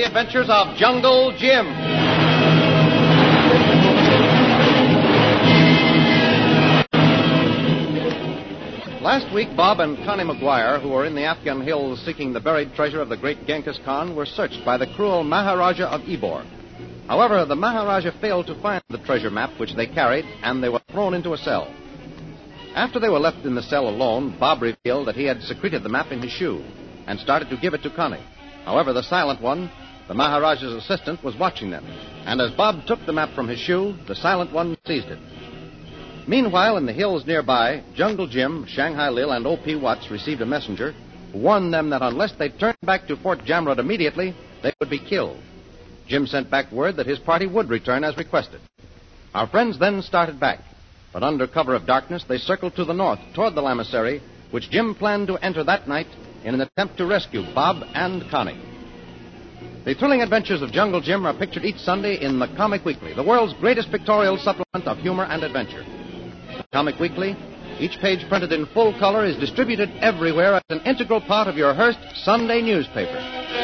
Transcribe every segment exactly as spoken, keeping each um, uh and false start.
adventures of Jungle Jim. Last week, Bob and Connie McGuire, who were in the Afghan hills seeking the buried treasure of the great Genghis Khan, were searched by the cruel Maharaja of Ybor. However, the Maharaja failed to find the treasure map which they carried, and they were thrown into a cell. After they were left in the cell alone, Bob revealed that he had secreted the map in his shoe and started to give it to Connie. However, the silent one, the Maharaja's assistant, was watching them, and as Bob took the map from his shoe, the silent one seized it. Meanwhile, in the hills nearby, Jungle Jim, Shanghai Lil, and O P. Watts received a messenger who warned them that unless they turned back to Fort Jamrud immediately, they would be killed. Jim sent back word that his party would return as requested. Our friends then started back, but under cover of darkness, they circled to the north toward the lamasery, which Jim planned to enter that night in an attempt to rescue Bob and Connie. The thrilling adventures of Jungle Jim are pictured each Sunday in the Comic Weekly, the world's greatest pictorial supplement of humor and adventure. Comic Weekly, each page printed in full color, is distributed everywhere as an integral part of your Hearst Sunday newspaper.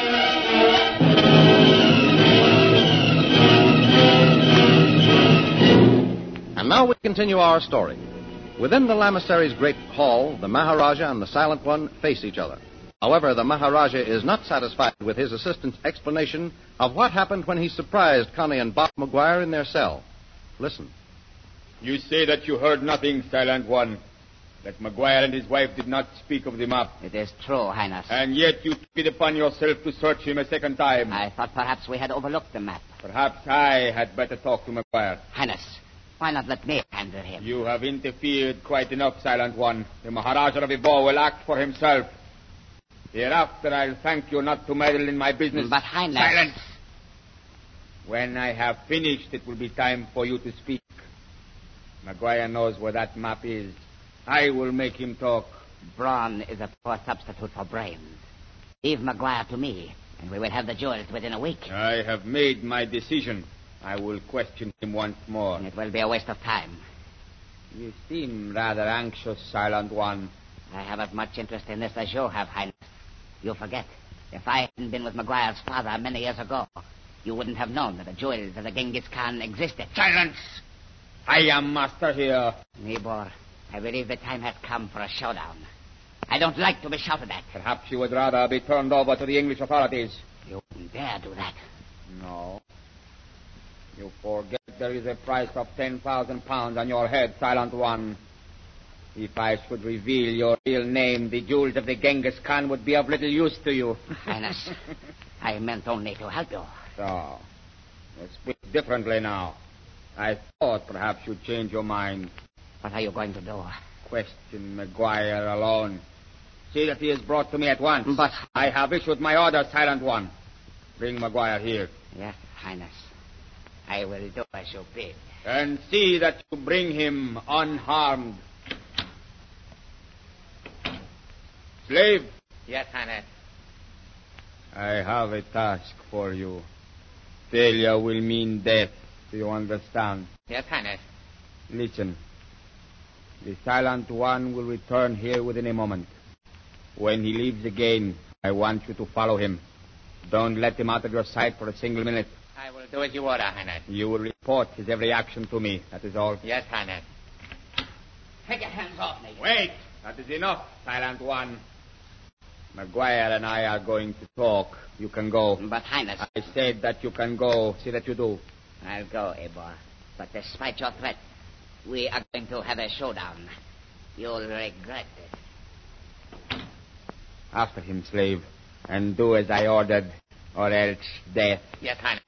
And now we continue our story. Within the lamasery's great hall, the Maharaja and the Silent One face each other. However, the Maharaja is not satisfied with his assistant's explanation of what happened when he surprised Connie and Bob McGuire in their cell. Listen. You say that you heard nothing, Silent One. That McGuire and his wife did not speak of the map. It is true, Highness. And yet you took it upon yourself to search him a second time. I thought perhaps we had overlooked the map. Perhaps I had better talk to McGuire. Highness, why not let me handle him? You have interfered quite enough, Silent One. The Maharaja of Ybor will act for himself. Hereafter I'll thank you not to meddle in my business. But, Highness... Silence! When I have finished, it will be time for you to speak. McGuire knows where that map is. I will make him talk. Brawn is a poor substitute for brains. Leave McGuire to me, and we will have the jewels within a week. I have made my decision. I will question him once more. It will be a waste of time. You seem rather anxious, Silent One. I have as much interest in this as you have, Highness. You forget. If I hadn't been with McGuire's father many years ago, you wouldn't have known that the jewels of the Genghis Khan existed. Silence! I am master here. Ybor, I believe the time has come for a showdown. I don't like to be shouted at. Perhaps you would rather be turned over to the English authorities. You wouldn't dare do that. No. You forget there is a price of ten thousand pounds on your head, Silent One. If I should reveal your real name, the jewels of the Genghis Khan would be of little use to you. Highness, I meant only to help you. So, you speak differently now. I thought perhaps you'd change your mind. What are you going to do? Question McGuire alone. See that he is brought to me at once. But... I have issued my order, Silent One. Bring McGuire here. Yes, Highness. I will do as you bid. And see that you bring him unharmed. Slave. Yes, Highness. I have a task for you. Failure will mean death. Do you understand? Yes, Highness. Listen. The Silent One will return here within a moment. When he leaves again, I want you to follow him. Don't let him out of your sight for a single minute. I will do as you order, Highness. You will report his every action to me. That is all. Yes, Highness. Take your hands off me. Wait! That is enough, Silent One. McGuire and I are going to talk. You can go. But, Highness... I said that you can go. See that you do. I'll go, Ybor. But despite your threat, we are going to have a showdown. You'll regret it. After him, slave. And do as I ordered, or else death. Yes, Highness.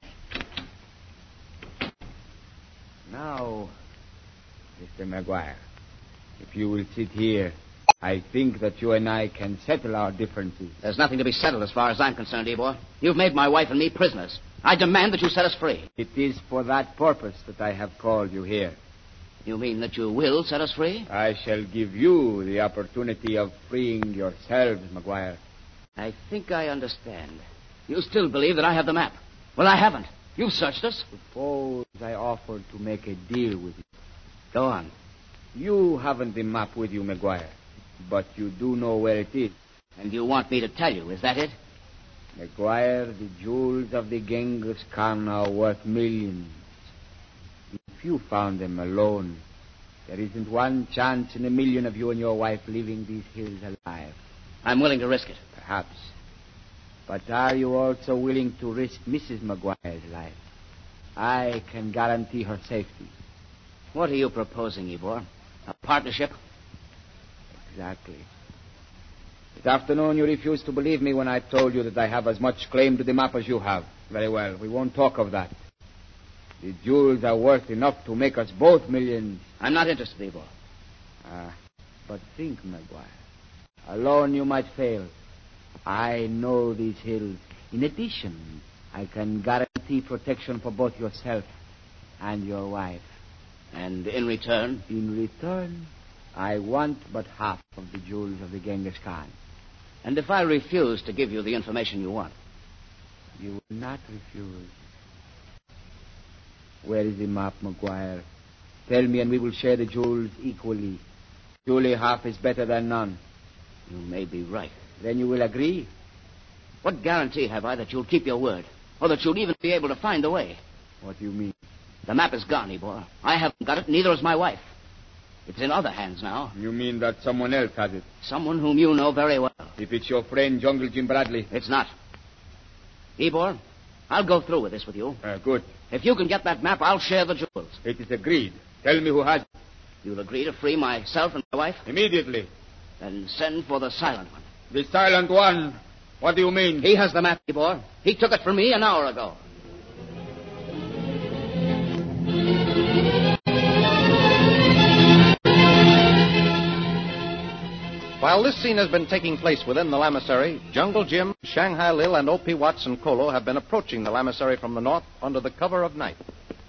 Now, Mister McGuire, if you will sit here, I think that you and I can settle our differences. There's nothing to be settled as far as I'm concerned, Ybor. You've made my wife and me prisoners. I demand that you set us free. It is for that purpose that I have called you here. You mean that you will set us free? I shall give you the opportunity of freeing yourselves, McGuire. I think I understand. You still believe that I have the map. Well, I haven't. You've searched us. Suppose I offered to make a deal with you. Go on. You haven't the map with you, McGuire, but you do know where it is. And you want me to tell you, is that it? McGuire, the jewels of the Genghis Khan are worth millions. If you found them alone, there isn't one chance in a million of you and your wife leaving these hills alive. I'm willing to risk it. Perhaps. But are you also willing to risk Missus McGuire's life? I can guarantee her safety. What are you proposing, Ybor? A partnership? Exactly. This afternoon you refused to believe me when I told you that I have as much claim to the map as you have. Very well, we won't talk of that. The jewels are worth enough to make us both millions. I'm not interested, Ybor. Ah, but think, McGuire. Alone you might fail. I know these hills. In addition, I can guarantee protection for both yourself and your wife. And in return? In return, I want but half of the jewels of the Genghis Khan. And if I refuse to give you the information you want? You will not refuse. Where is the map, McGuire? Tell me and we will share the jewels equally. Surely half is better than none. You may be right. Then you will agree? What guarantee have I that you'll keep your word? Or that you'll even be able to find the way? What do you mean? The map is gone, Ybor. I haven't got it, neither has my wife. It's in other hands now. You mean that someone else has it? Someone whom you know very well. If it's your friend, Jungle Jim Bradley. It's not. Ybor, I'll go through with this with you. Uh, good. If you can get that map, I'll share the jewels. It is agreed. Tell me who has it. You'll agree to free myself and my wife? Immediately. Then send for the silent one. The silent one? What do you mean? He has the map, Ybor. He took it from me an hour ago. While this scene has been taking place within the lamasery, Jungle Jim, Shanghai Lil, and O P. Watts and Kolo have been approaching the lamasery from the north under the cover of night.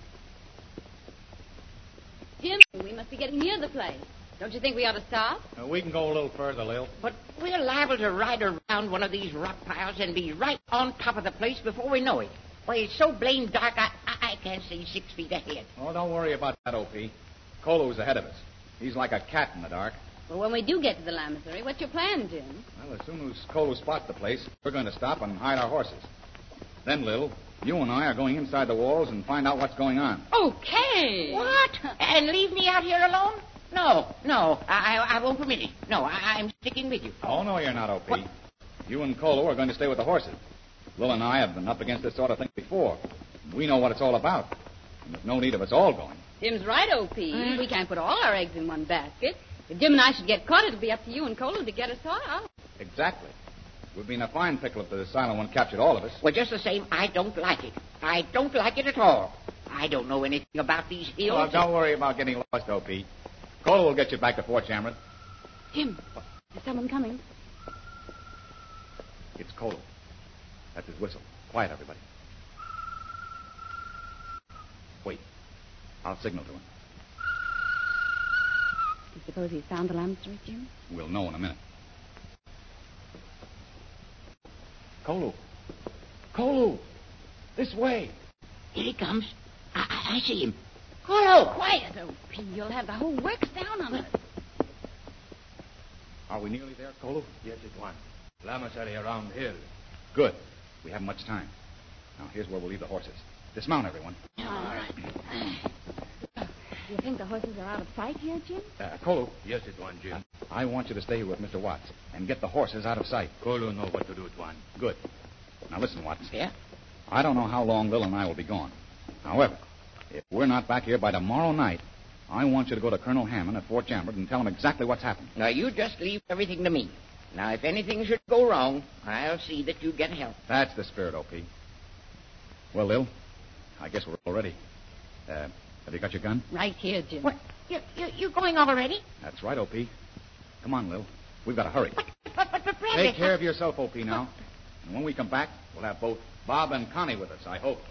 Jim, we must be getting near the place. Don't you think we ought to stop? Uh, we can go a little further, Lil. But we're liable to ride around one of these rock piles and be right on top of the place before we know it. Why, it's so blamed dark, I, I, I can't see six feet ahead. Oh, don't worry about that, O P. Kolo's ahead of us. He's like a cat in the dark. Well, when we do get to the lamasery, what's your plan, Jim? Well, as soon as Kolo spots the place, we're going to stop and hide our horses. Then, Lil, you and I are going inside the walls and find out what's going on. Okay. What? And leave me out here alone? No, no, I, I won't permit it. No, I, I'm sticking with you. Oh, no, you're not, O P. What? You and Kolo are going to stay with the horses. Lil and I have been up against this sort of thing before. We know what it's all about. And there's no need of us all going. Jim's right, O P. Mm. We can't put all our eggs in one basket. If Jim and I should get caught, it'll be up to you and Colo to get us out. Exactly. We'd be in a fine pickle if the silent one captured all of us. Well, just the same, I don't like it. I don't like it at all. I don't know anything about these hills. Well, don't worry about getting lost, O P. Kolo will get you back to Fort Chamron. Jim, there's someone coming. It's Kolo. That's his whistle. Quiet, everybody. Wait. I'll signal to him. Do you suppose he's found the lamasery, Jim? We'll know in a minute. Kolo. Kolo! This way! Here he comes. I, I, I see him. Kolo! Quiet, O P. You'll have the whole works down on us. Are we nearly there, Kolo? Yes, it was. Lamasery around here. Good. We haven't much time. Now, here's where we'll leave the horses. Dismount, everyone. All right. Do you think the horses are out of sight here, Jim? Uh, Kolo. Yes, it was, Jim. I want you to stay here with Mister Watts and get the horses out of sight. Kolo know what to do, Tuan. Good. Now, listen, Watts. Yeah? I don't know how long Lil and I will be gone. However, if we're not back here by tomorrow night, I want you to go to Colonel Hammond at Fort Chambord and tell him exactly what's happened. Now, you just leave everything to me. Now, if anything should go wrong, I'll see that you get help. That's the spirit, O P. Well, Lil, I guess we're all ready. Uh, have you got your gun? Right here, Jim. What? You, you, you going already? That's right, O P. Come on, Lil. We've got to hurry. But, but, but, but Bradley... Take care of yourself, O P, now. And when we come back, we'll have both Bob and Connie with us, I hope.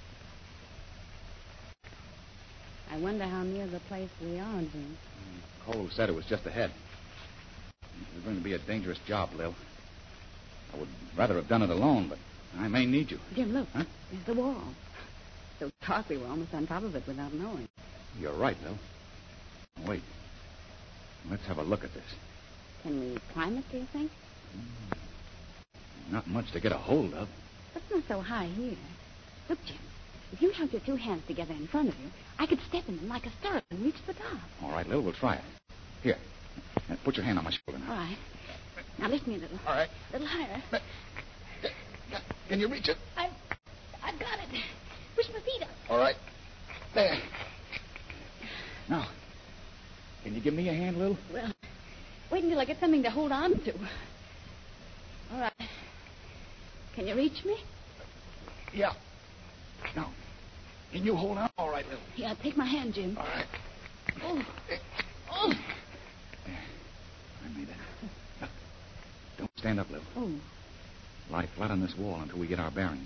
I wonder how near the place we are, Jim. Cole said it was just ahead. It's going to be a dangerous job, Lil. I would rather have done it alone, but I may need you. Jim, look. Huh? There's the wall. So dark we were almost on top of it without knowing. You're right, Lil. Wait. Let's have a look at this. Can we climb it, do you think? Not much to get a hold of. But it's not so high here. Look, Jim, if you held your two hands together in front of you, I could step in them like a stirrup and reach the top. All right, Lil, we'll try it. Here. Now, put your hand on my shoulder now. All right. Now lift me a little. All right. A little higher. Can you reach it? I've, I've got it. Push my feet up. All right. There. Now, can you give me a hand, Lil? Well, wait until I get something to hold on to. All right. Can you reach me? Yeah. Now, can you hold on? All right, Lil. Yeah, take my hand, Jim. All right. Oh. Oh. There. I made it. Now, don't stand up, Lil. Oh. Lie flat on this wall until we get our bearings.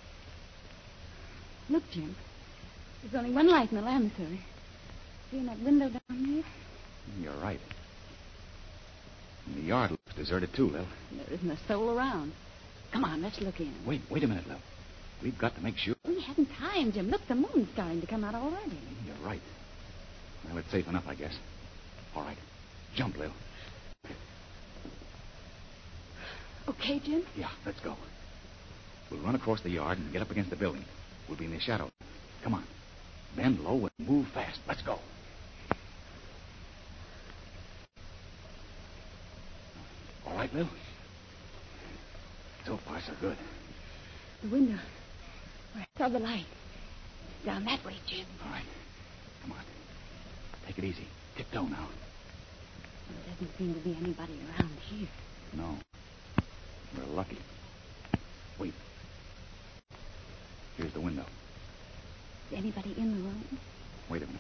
Look, Jim. There's only one light in the laboratory. See in that window down there? You're right. And the yard looks deserted, too, Lil. There isn't a soul around. Come on, let's look in. Wait, wait a minute, Lil. We've got to make sure. We haven't time, Jim. Look, the moon's starting to come out already. You're right. Well, it's safe enough, I guess. All right. Jump, Lil. Okay, Jim? Yeah, let's go. We'll run across the yard and get up against the building. We'll be in the shadow. Come on. Bend low and move fast. Let's go. All right, Lil? So far, so good. The window. Where I saw the light. Down that way, Jim. All right. Come on. Take it easy. Tiptoe now. Well, there doesn't seem to be anybody around here. No. We're lucky. Wait. Here's the window. Is anybody in the room? Wait a minute.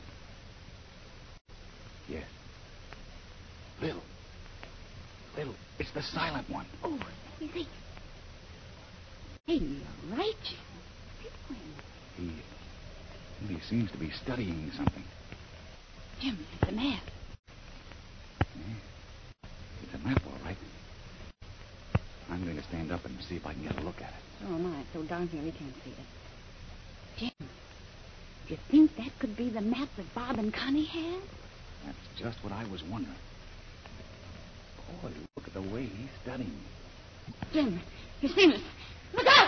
Yes. Lil. Lil, it's the silent one. Oh, let me see. Hey, you're right, Jim. He, he seems to be studying something. Jim, it's a map. Yeah. It's a map, all right. I'm going to stand up and see if I can get a look at it. Oh, my, it's so dark here we can't see it. Jim, do you think that could be the map that Bob and Connie had? That's just what I was wondering. Boy, look at the way he's studying. Jim, he's seen us. Look out!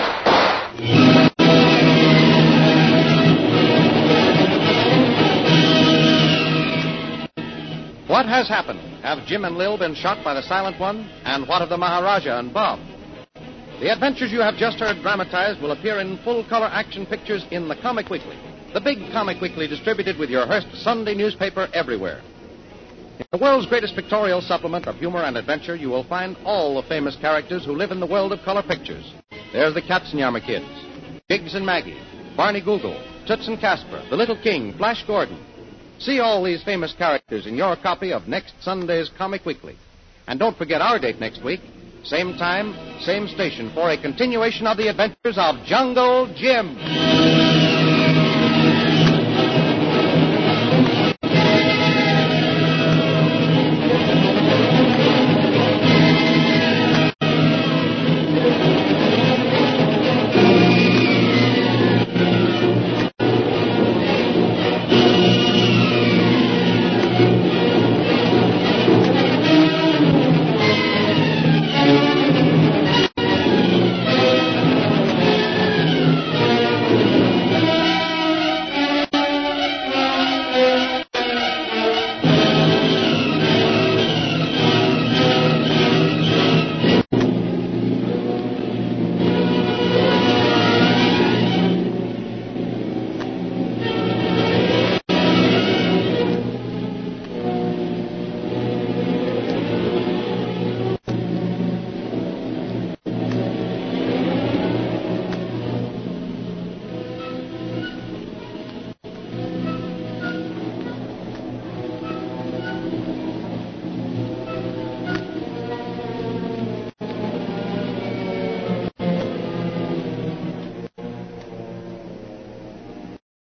What has happened? Have Jim and Lil been shot by the Silent One? And what of the Maharaja and Bob? The adventures you have just heard dramatized will appear in full-color action pictures in the Comic Weekly, the big Comic Weekly distributed with your Hearst Sunday newspaper everywhere. In the world's greatest pictorial supplement of humor and adventure, you will find all the famous characters who live in the world of color pictures. There's the Katzenjammer Kids, Biggs and Maggie, Barney Google, Toots and Casper, the Little King, Flash Gordon. See all these famous characters in your copy of next Sunday's Comic Weekly. And don't forget our date next week, same time, same station, for a continuation of the adventures of Jungle Jim.